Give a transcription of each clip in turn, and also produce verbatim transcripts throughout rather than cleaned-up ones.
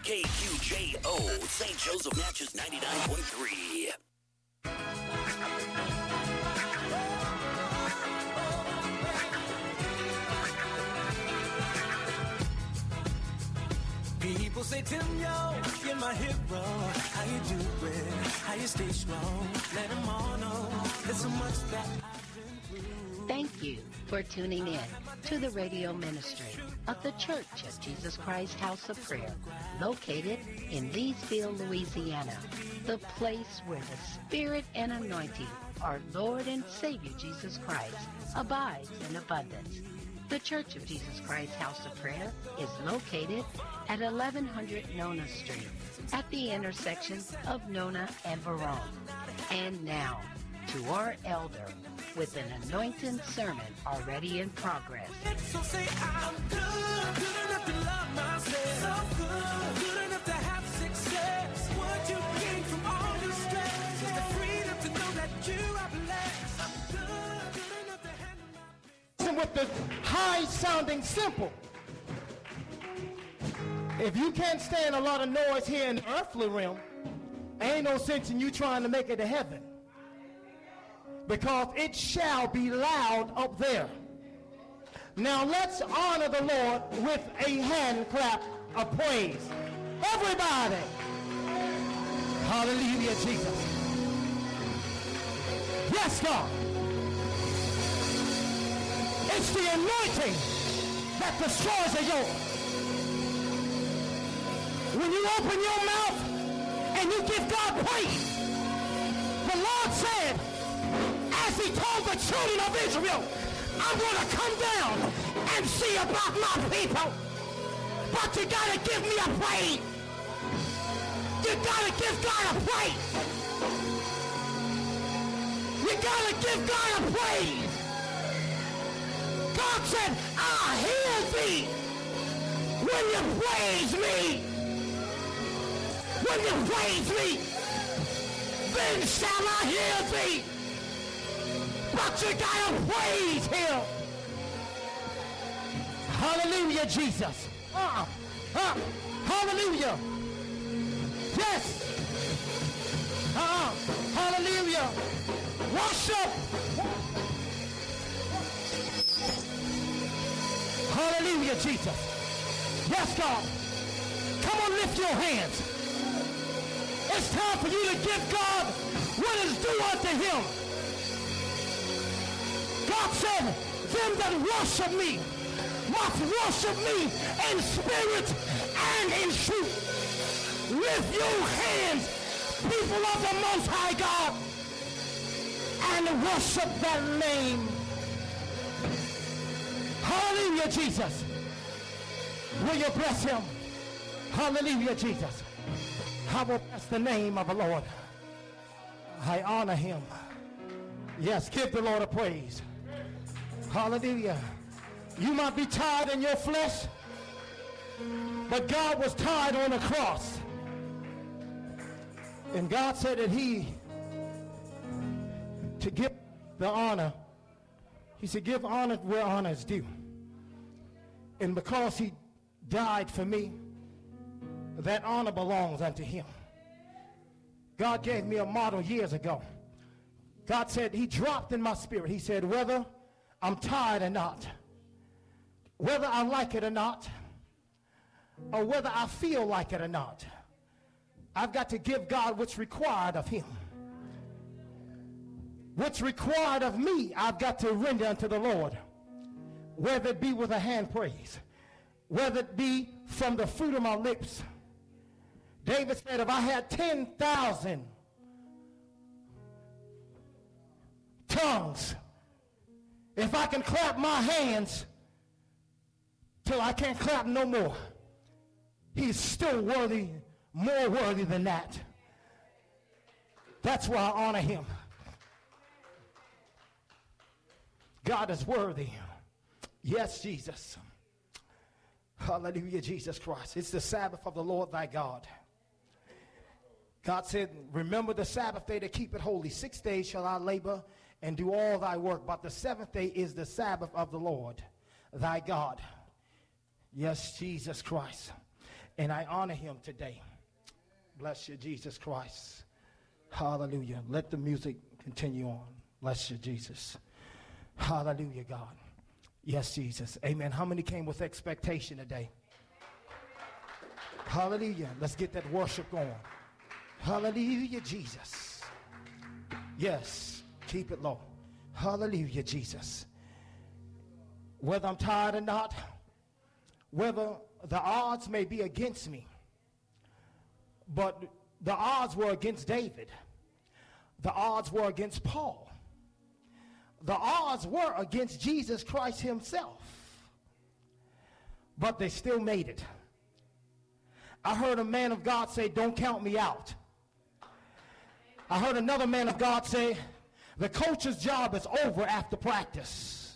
K Q J O, Saint Joseph Natchez ninety-nine point three. People say, Tim, yo, you're my hero. How you doing? How you stay strong? Let them all know there's so much that I've been through. Thank you for tuning in to the radio ministry of the Church of Jesus Christ House of Prayer, located in Leesville, Louisiana, the place where the Spirit and anointing of our Lord and Savior Jesus Christ abides in abundance. The Church of Jesus Christ House of Prayer is located at eleven hundred Nona Street at the intersection of Nona and Verone. And now, to our elder with an anointing sermon already in progress. So say I'm good, good enough to love myself, so good, good enough to have success. What you gain from all this stress is the freedom to know that you are blessed. I'm good, good enough to handle my business. With the high sounding simple. If you can't stand a lot of noise here in the earthly realm, ain't no sense in you trying to make it to heaven, because it shall be loud up there. Now let's honor the Lord with a hand clap of praise. Everybody. Hallelujah, Jesus. Yes, God. It's the anointing that destroys a yoke. When you open your mouth and you give God praise, the Lord said, as he told the children of Israel, I'm going to come down and see about my people. But you got to give me a praise. You got to give God a praise. You got to give God a praise. God said, I'll hear thee when you praise me. When you praise me, then shall I hear thee. But you gotta praise him. Hallelujah, Jesus. Uh, uh, hallelujah. Yes. Uh, hallelujah. Worship. Hallelujah, Jesus. Yes, God. Come on, lift your hands. It's time for you to give God what is due unto him. God said, them that worship me must worship me in spirit and in truth. Lift your hands, people of the Most High God, and worship that name. Hallelujah, Jesus. Will you bless him? Hallelujah, Jesus. I will bless the name of the Lord. I honor him. Yes, give the Lord a praise. Hallelujah. You might be tired in your flesh, but God was tired on the cross. And God said that he, to give the honor, he said, give honor where honor is due. And because he died for me, that honor belongs unto him. God gave me a model years ago. God said, he dropped in my spirit. He said, whether I'm tired or not, whether I like it or not, or whether I feel like it or not, I've got to give God what's required of him. What's required of me, I've got to render unto the Lord, whether it be with a hand praise, whether it be from the fruit of my lips. David said, if I had ten thousand tongues, if I can clap my hands till I can't clap no more, he's still worthy, more worthy than that. That's why I honor him. God is worthy. Yes, Jesus. Hallelujah, Jesus Christ. It's the Sabbath of the Lord thy God. God said, remember the Sabbath day to keep it holy. Six days shall I labor and do all thy work, but the seventh day is the Sabbath of the Lord thy God. Yes, Jesus Christ. And I honor him today. Bless you, Jesus Christ. Hallelujah. Let the music continue on. Bless you, Jesus. Hallelujah, God. Yes, Jesus. Amen. How many came with expectation today? Hallelujah. Let's get that worship going. Hallelujah, Jesus. Yes. Keep it low. Hallelujah, Jesus. Whether I'm tired or not, whether the odds may be against me, but the odds were against David. The odds were against Paul. The odds were against Jesus Christ himself. But they still made it. I heard a man of God say, don't count me out. I heard another man of God say, the coach's job is over after practice.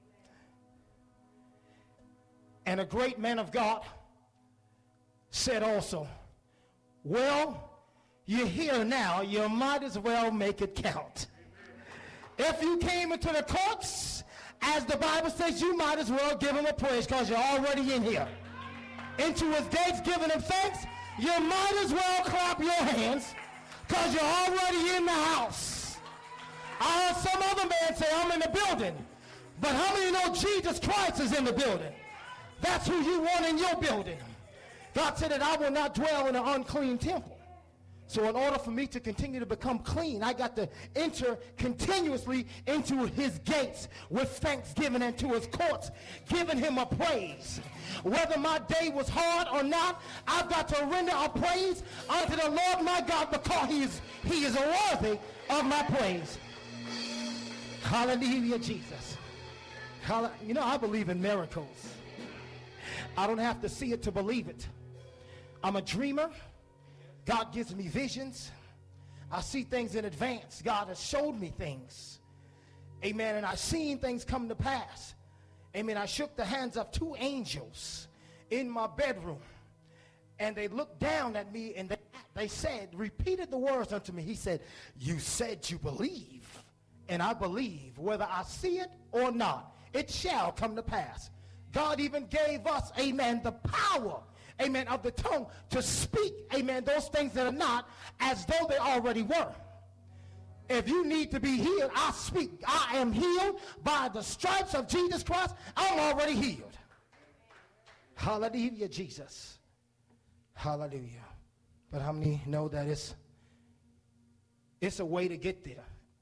And a great man of God said also, well, you're here now, you might as well make it count. If you came into the courts, as the Bible says, you might as well give him a praise because you're already in here. Into his gates giving him thanks, you might as well clap your hands because you're already in the house. I heard some other man say, I'm in the building. But how many know Jesus Christ is in the building? That's who you want in your building. God said that I will not dwell in an unclean temple. So in order for me to continue to become clean, I got to enter continuously into his gates with thanksgiving and to his courts, giving him a praise. Whether my day was hard or not, I've got to render a praise unto the Lord my God because he is, he is worthy of my praise. Hallelujah, Jesus. Hall- you know, I believe in miracles. I don't have to see it to believe it. I'm a dreamer. God gives me visions. I see things in advance. God has showed me things. Amen. And I've seen things come to pass. Amen. I shook the hands of two angels in my bedroom. And they looked down at me and they, they said, repeated the words unto me. He said, you said you believe. And I believe whether I see it or not, it shall come to pass. God even gave us, amen, the power, amen, of the tongue to speak, amen, those things that are not as though they already were. If you need to be healed, I speak. I am healed by the stripes of Jesus Christ. I'm already healed. Hallelujah, Jesus. Hallelujah. But how many know that it's, it's a way to get there?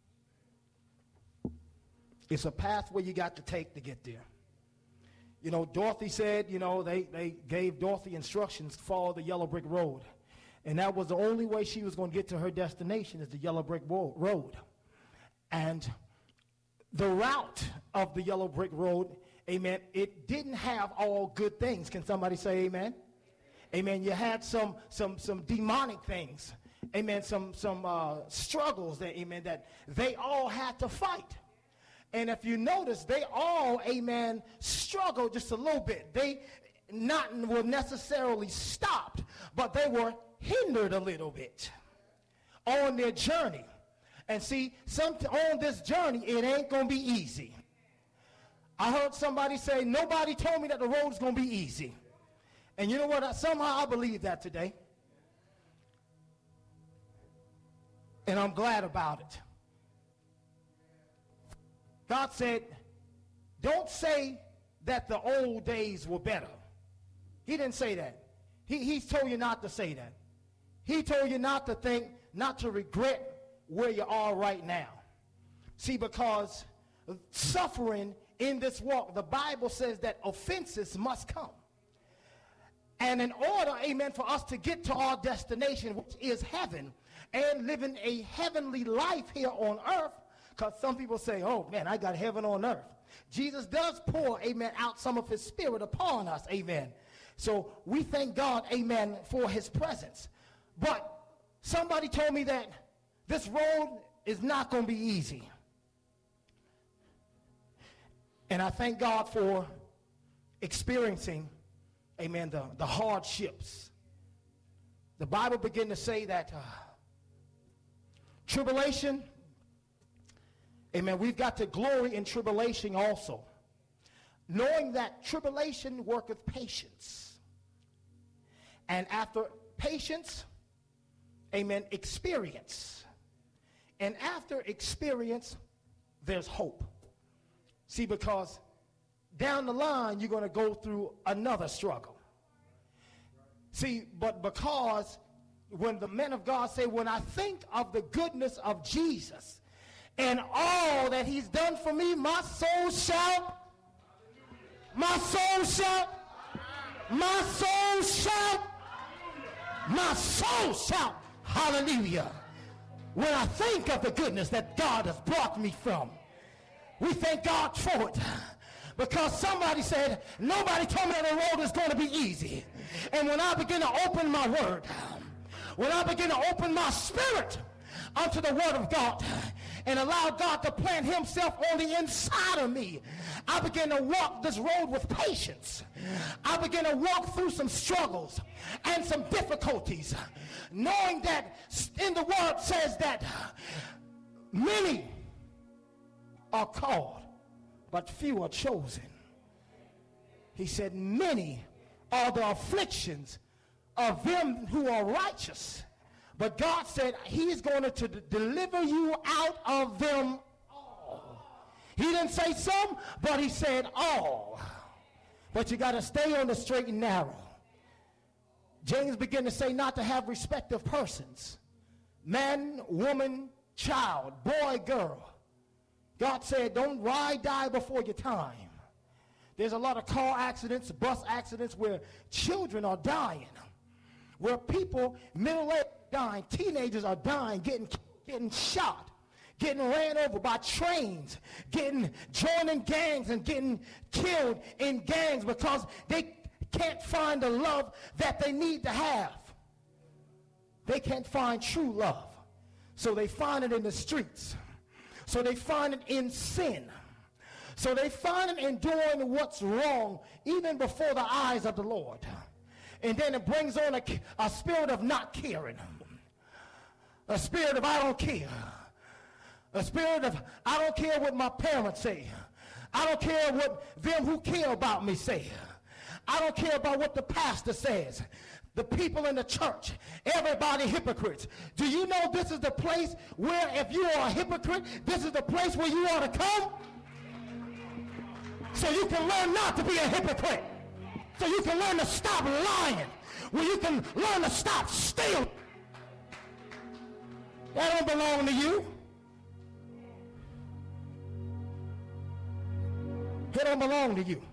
It's a pathway you got to take to get there. You know, Dorothy said, you know, they, they gave Dorothy instructions to follow the yellow brick road. And that was the only way she was going to get to her destination is the yellow brick road. And the route of the yellow brick road, amen, it didn't have all good things. Can somebody say amen? Amen. You had some some some demonic things. Amen. Some some uh, struggles that, amen, that they all had to fight. And if you notice, they all, amen, struggled just a little bit. They not were necessarily stopped, but they were hindered a little bit on their journey. And see, some, on this journey, it ain't going to be easy. I heard somebody say, nobody told me that the road is going to be easy. And you know what? Somehow I believe that today. And I'm glad about it. God said, don't say that the old days were better. He didn't say that. He, he told you not to say that. He told you not to think, not to regret where you are right now. See, because suffering in this walk, the Bible says that offenses must come. And in order, amen, for us to get to our destination, which is heaven, and living a heavenly life here on earth, because some people say, oh, man, I got heaven on earth. Jesus does pour, amen, out some of his spirit upon us, amen. So we thank God, amen, for his presence. But somebody told me that this road is not going to be easy. And I thank God for experiencing, amen, the, the hardships. The Bible begins to say that uh, tribulation, amen, we've got to glory in tribulation also, knowing that tribulation worketh patience. And after patience, amen, experience. And after experience, there's hope. See, because down the line, you're going to go through another struggle. See, but because when the men of God say, when I think of the goodness of Jesus and all that he's done for me, my soul shout, my soul shout, my soul shout, my soul shout, hallelujah. When I think of the goodness that God has brought me from, we thank God for it. Because somebody said, nobody told me that the road is going to be easy. And when I begin to open my word, when I begin to open my spirit unto the word of God and allow God to plant himself on the inside of me, I begin to walk this road with patience. I begin to walk through some struggles and some difficulties, knowing that in the word says that many are called, but few are chosen. He said, many are the afflictions of them who are righteous. But God said he is going to, to deliver you out of them all. He didn't say some, but he said all. But you got to stay on the straight and narrow. James began to say not to have respect of persons. Man, woman, child, boy, girl. God said, don't ride, die before your time. There's a lot of car accidents, bus accidents where children are dying, where people, middle-aged, dying, teenagers are dying, getting, getting shot, getting ran over by trains, getting joining gangs and getting killed in gangs because they can't find the love that they need to have. They can't find true love. So they find it in the streets. So they find it in sin. So they find it in doing what's wrong even before the eyes of the Lord. And then it brings on a, a spirit of not caring. A spirit of I don't care. A spirit of I don't care what my parents say. I don't care what them who care about me say. I don't care about what the pastor says. The people in the church, everybody hypocrites. Do you know this is the place where if you are a hypocrite, this is the place where you ought to come? So you can learn not to be a hypocrite. So you can learn to stop lying. Where you can learn to stop stealing. That don't belong to you. It don't belong to you.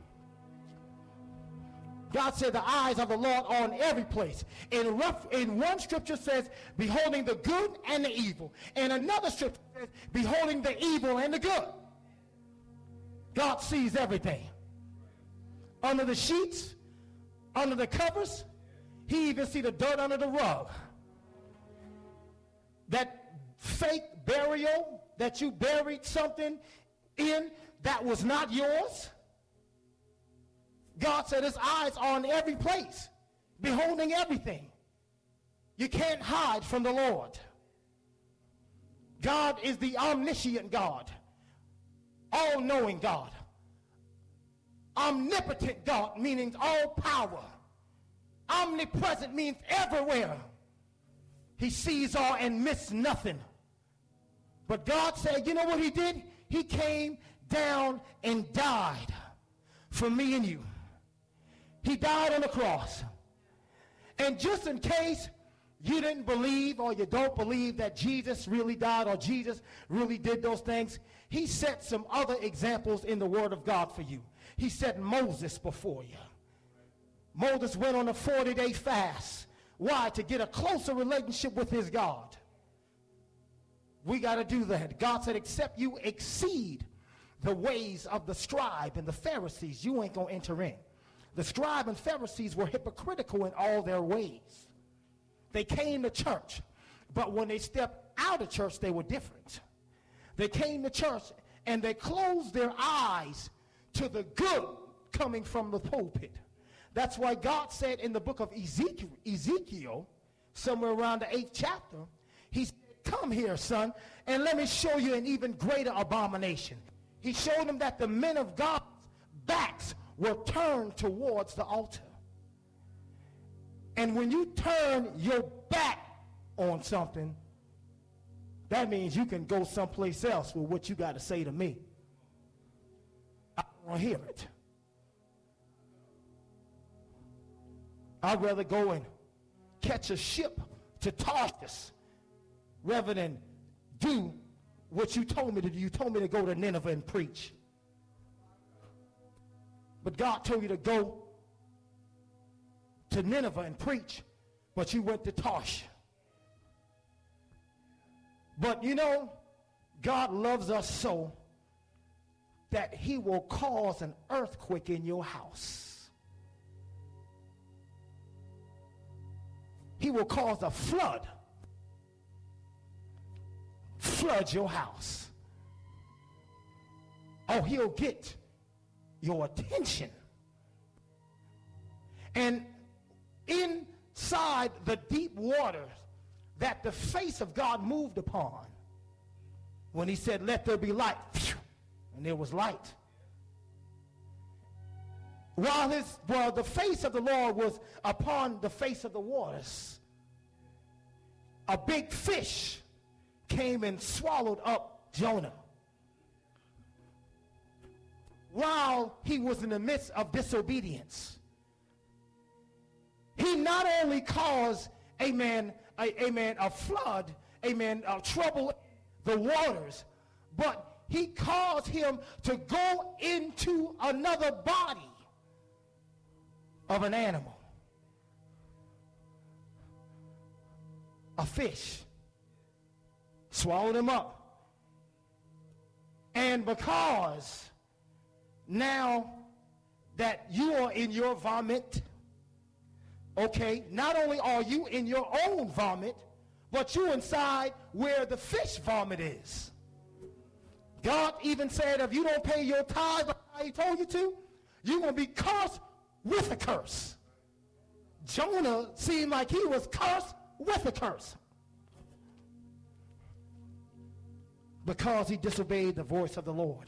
God said the eyes of the Lord are on every place. In, rough, in one scripture says, beholding the good and the evil. And another scripture says, beholding the evil and the good. God sees everything. Under the sheets, under the covers, he even see the dirt under the rug. That fake burial that you buried something in that was not yours. God said his eyes are on every place, beholding everything. You can't hide from the Lord. God is the omniscient God, all-knowing God, omnipotent God, meaning all power. Omnipresent means everywhere. He sees all and missed nothing. But God said, you know what he did? He came down and died for me and you. He died on the cross. And just in case you didn't believe or you don't believe that Jesus really died or Jesus really did those things, he set some other examples in the Word of God for you. He set Moses before you. Moses went on a forty-day fast. Why? To get a closer relationship with his God. We got to do that. God said, except you exceed the ways of the scribe and the Pharisees, you ain't going to enter in. The scribe and Pharisees were hypocritical in all their ways. They came to church, but when they stepped out of church, they were different. They came to church and they closed their eyes to the good coming from the pulpit. That's why God said in the book of Ezekiel, Ezekiel, somewhere around the eighth chapter, he said, come here, son, and let me show you an even greater abomination. He showed them that the men of God's backs were turned towards the altar. And when you turn your back on something, that means you can go someplace else with what you got to say to me. I don't want to hear it. I'd rather go and catch a ship to Tarshish rather than do what you told me to do. You told me to go to Nineveh and preach. But God told you to go to Nineveh and preach, but you went to Tarshish. But you know, God loves us so that he will cause an earthquake in your house. He will cause a flood. Flood your house. Oh, he'll get your attention. And inside the deep waters that the face of God moved upon, when he said, let there be light, and there was light. While his, while the face of the Lord was upon the face of the waters, a big fish came and swallowed up Jonah. While he was in the midst of disobedience, he not only caused, amen, a, amen, a flood, amen, a trouble the waters, but he caused him to go into another body of an animal, a fish, swallowed him up. And because now that you are in your vomit, okay, not only are you in your own vomit, but you inside where the fish vomit is. God even said if you don't pay your tithe like he told you to, you're going to be cursed with a curse. Jonah seemed like he was cursed with a curse because he disobeyed the voice of the Lord.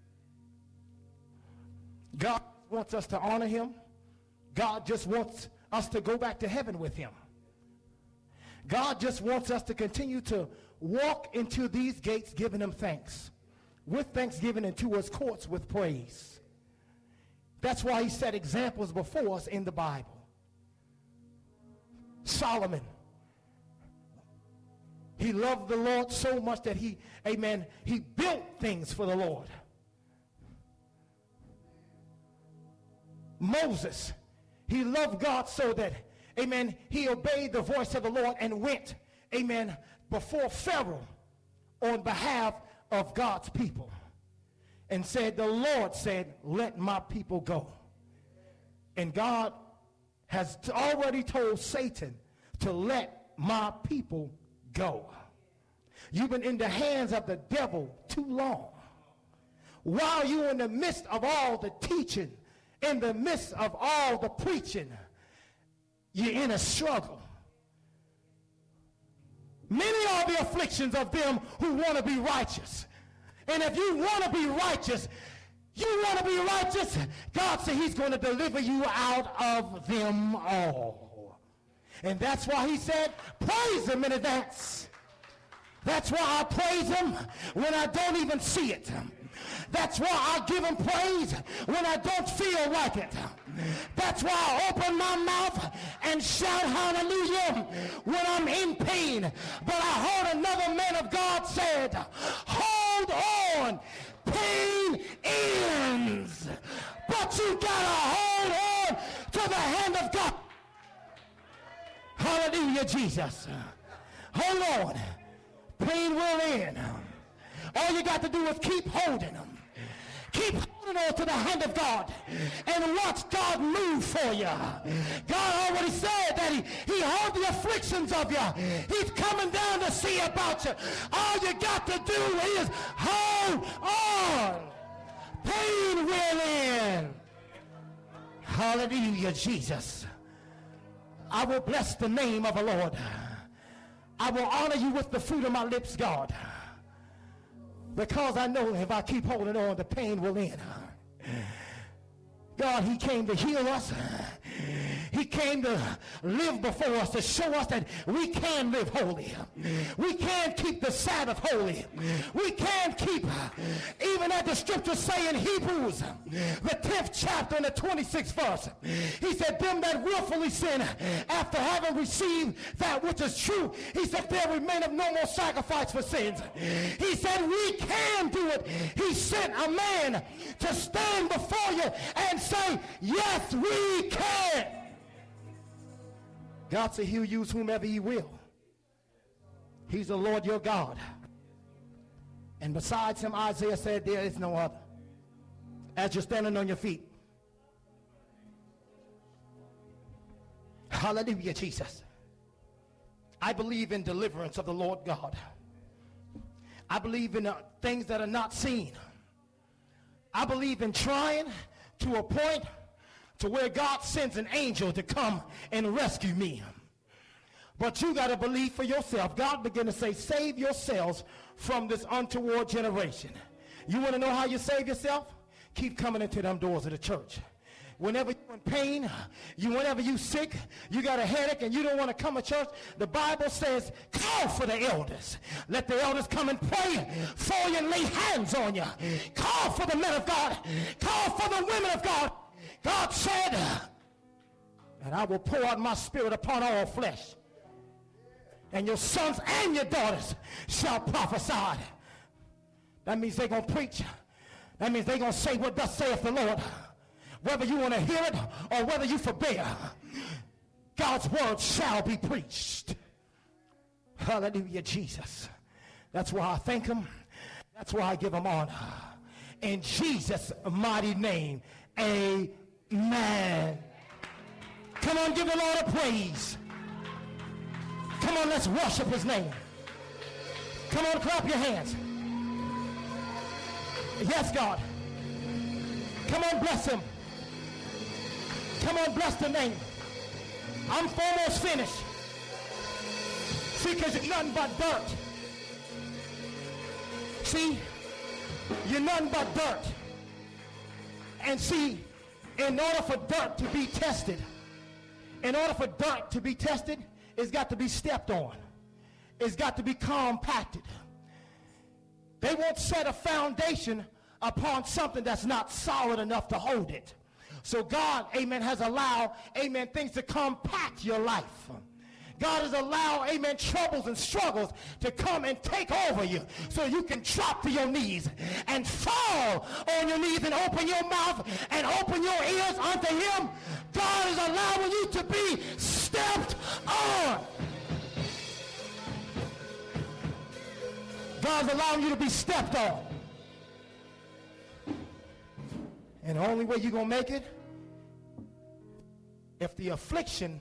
God wants us to honor him. God just wants us to go back to heaven with him. God just wants us to continue to walk into these gates giving him thanks, with thanksgiving, into his courts with praise. That's why he set examples before us in the Bible. Solomon, he loved the Lord so much that he, amen, he built things for the Lord. Moses, he loved God so that, amen, he obeyed the voice of the Lord and went, amen, before Pharaoh on behalf of God's people and said, the Lord said, let my people go. And God has already told Satan to let my people go. You've been in the hands of the devil too long. While you're in the midst of all the teaching, in the midst of all the preaching, you're in a struggle. Many are the afflictions of them who want to be righteous. And if you want to be righteous, you want to be righteous, God said he's going to deliver you out of them all. And that's why he said, praise him in advance. That's why I praise him when I don't even see it. That's why I give him praise when I don't feel like it. That's why I open my mouth and shout hallelujah when I'm in pain. But I heard another man of God said, hold on, pain ends. But you gotta hold on to the hand of God. Hallelujah, Jesus. Hold on. Pain will end. All you got to do is keep holding them. Keep holding on to the hand of God and watch God move for you. God already said that he, he heard the afflictions of you. He's coming down to see about you. All you got to do is hold on. Pain will end. Hallelujah, Jesus. I will bless the name of the Lord. I will honor you with the fruit of my lips, God. Because I know if I keep holding on, the pain will end. God, he came to heal us. He He came to live before us to show us that we can live holy. We can keep the Sabbath holy. We can keep, even as the scriptures say in Hebrews, the tenth chapter and the twenty-sixth verse. He said, them that willfully sin after having received that which is true, he said, there remaineth no more sacrifice for sins. He said, we can do it. He sent a man to stand before you and say, yes, we can. God said he'll use whomever he will. He's the Lord your God. And besides him, Isaiah said, there is no other. As you're standing on your feet. Hallelujah, Jesus. I believe in deliverance of the Lord God. I believe in uh, things that are not seen. I believe in trying to a point to where God sends an angel to come and rescue me. But you got to believe for yourself. God began to say, save yourselves from this untoward generation. You want to know how you save yourself? Keep coming into them doors of the church. Whenever you're in pain, you, whenever you're sick, you got a headache and you don't want to come to church, the Bible says, call for the elders. Let the elders come and pray for you and lay hands on you. Call for the men of God. Call for the women of God. God said, and I will pour out my spirit upon all flesh. And your sons and your daughters shall prophesy. That means they're going to preach. That means they're going to say what thus saith the Lord. Whether you want to hear it or whether you forbear, God's word shall be preached. Hallelujah, Jesus. That's why I thank him. That's why I give him honor. In Jesus' mighty name, amen. Come on, give the Lord a praise. Come on, let's worship his name. Come on, clap your hands. Yes, God. Come on, bless him. Come on, bless the name. I'm almost finished. See, because you're nothing but dirt. See, you're nothing but dirt. And see, in order for dirt to be tested, in order for dirt to be tested, it's got to be stepped on. It's got to be compacted. They won't set a foundation upon something that's not solid enough to hold it. So God, amen, has allowed, amen, things to compact your life. God has allowed, amen, troubles and struggles to come and take over you so you can drop to your knees and fall on your knees and open your mouth and open your ears unto him. God is allowing you to be stepped on. God's allowing you to be stepped on. And the only way you're going to make it, if the affliction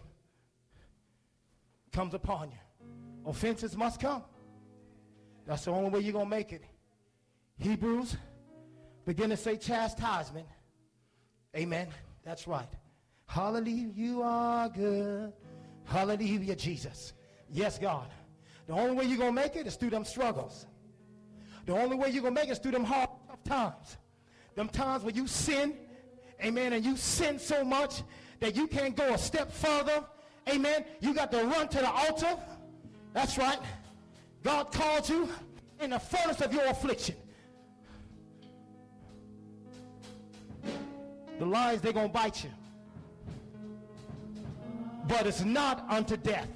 comes upon you. Offenses must come. That's the only way you're going to make it. Hebrews begin to say chastisement. Amen. That's right. Hallelujah, you are good. Hallelujah, Jesus. Yes, God. The only way you're going to make it is through them struggles. The only way you're going to make it is through them hard, tough times. Them times where you sin, amen, and you sin so much that you can't go a step further, amen. You got to run to the altar. That's right. God called you in the furnace of your affliction. The lions, they're going to bite you. But it's not unto death.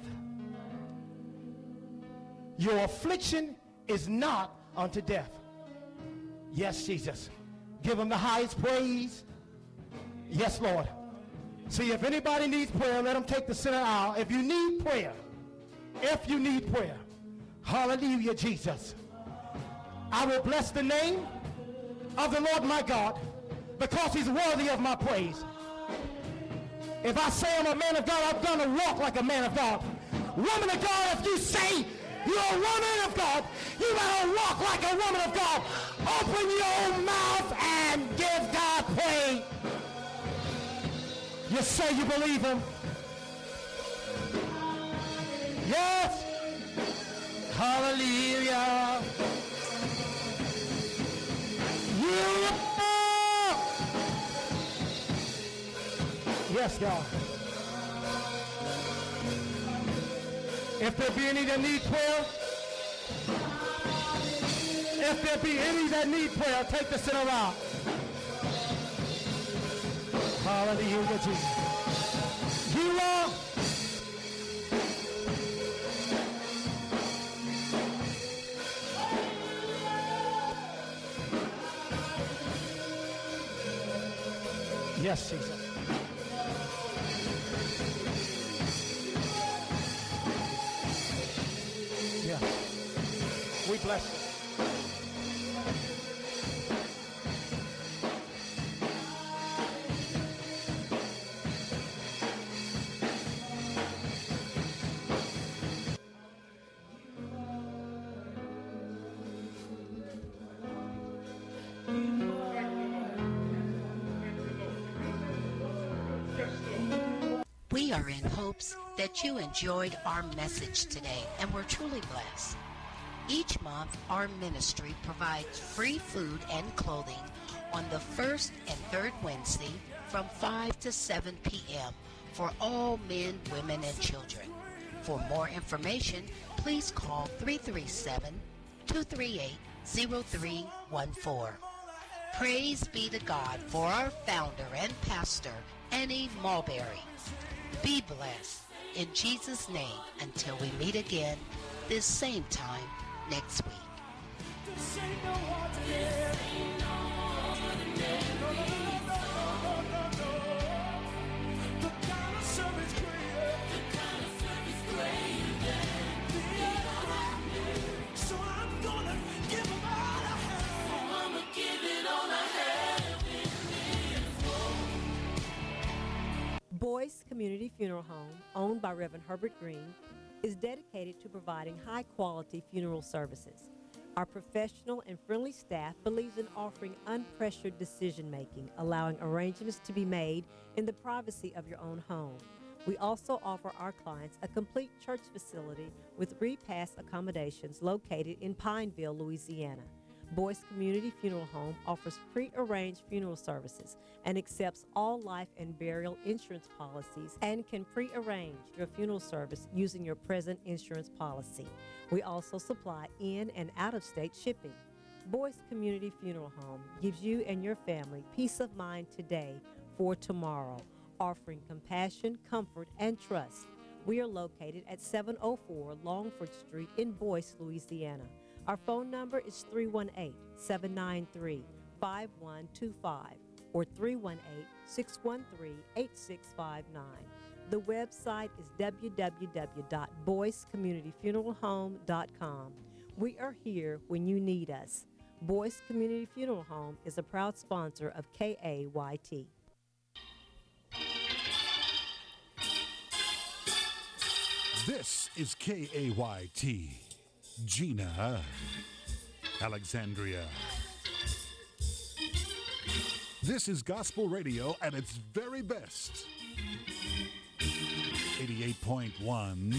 Your affliction is not unto death. Yes, Jesus. Give him the highest praise. Yes, Lord. See, if anybody needs prayer, let them take the center aisle. If you need prayer, if you need prayer, hallelujah, Jesus. I will bless the name of the Lord my God because he's worthy of my praise. If I say I'm a man of God, I'm going to walk like a man of God. Woman of God, if you say you're a woman of God, you better walk like a woman of God. Open your mouth and give God praise. You say you believe him. Yes. Hallelujah. You are. Yes, God. If there be any that need prayer, if there be any that need prayer, take the center out. Hallelujah, Jesus. You are. Yes, Jesus. Yes. We bless you. We are in hopes that you enjoyed our message today and were truly blessed. Each month, our ministry provides free food and clothing on the first and third Wednesday from five to seven p.m. for all men, women, and children. For more information, please call three three seven, two three eight, zero three one four. Praise be to God for our founder and pastor, Annie Mulberry. Be blessed in Jesus' name until we meet again this same time next week. Boyce Community Funeral Home, owned by Reverend Herbert Green, is dedicated to providing high-quality funeral services. Our professional and friendly staff believes in offering unpressured decision-making, allowing arrangements to be made in the privacy of your own home. We also offer our clients a complete church facility with repast accommodations located in Pineville, Louisiana. Boyce Community Funeral Home offers pre-arranged funeral services and accepts all life and burial insurance policies and can pre-arrange your funeral service using your present insurance policy. We also supply in and out-of-state shipping. Boyce Community Funeral Home gives you and your family peace of mind today for tomorrow, offering compassion, comfort, and trust. We are located at seven oh four Longford Street in Boyce, Louisiana. Our phone number is three one eight, seven nine three, five one two five or three one eight, six one three, eight six five nine. The website is w w w dot boyce community funeral home dot com. We are here when you need us. Boyce Community Funeral Home is a proud sponsor of K A Y T. This is K A Y T. Gina, Alexandria. This is gospel radio at its very best. eighty-eight point one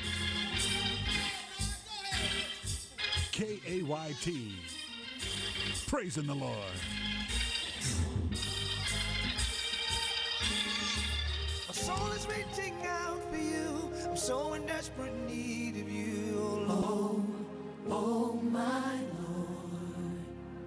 K A Y T. Praising the Lord. My soul is reaching out for you. I'm so in desperate need of you, oh Lord. Oh, oh my